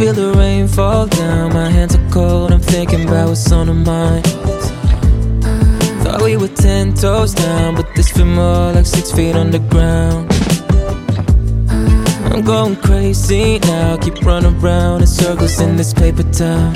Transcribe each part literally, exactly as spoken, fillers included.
feel the rain fall down, my hands are cold, I'm thinking about what's on her mind. Thought we were ten toes down, but this feel more like six feet underground. I'm going crazy now, keep running round in circles in this paper town.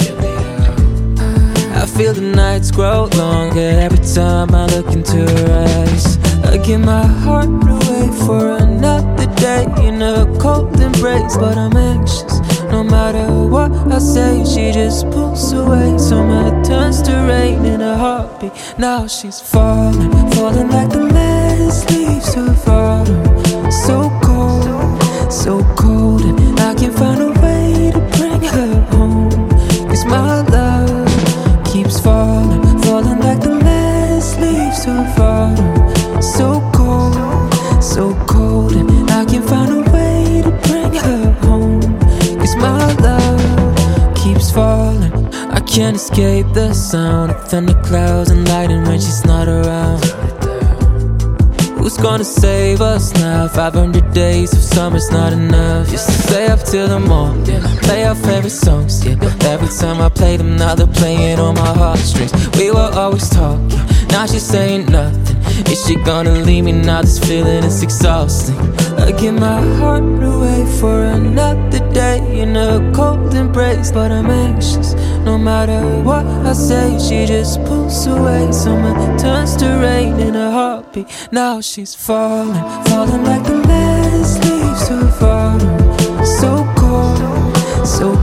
I feel the nights grow longer every time I look into her eyes. I give my heart away for another day in a cold embrace, but I'm anxious. No matter what I say, she just pulls away. Summer turns to rain in a heartbeat. Now she's falling, falling like the last leaves of autumn. So cold, so cold, and I can't find a way to bring her home. 'Cause my love keeps falling, falling like the last leaves of autumn. So cold, so cold, and I can't find a way to bring her home. 'Cause my love keeps falling. I can't escape the sound of thunderclouds and lightning when she's not around. Who's gonna save us now? five hundred days of summer's not enough. Used to stay up till the morning, play our favorite songs, yeah. Every time I play them, now they're playing on my heartstrings. We were always talking, now she's saying nothing. Is she gonna leave me now? This feeling is exhausting. I give my heart away for another day in a cold embrace, but I'm anxious. No matter what I say, she just pulls away. Summer turns to rain in a heartbeat. Now she's falling, falling like the last leaves of autumn. So cold, so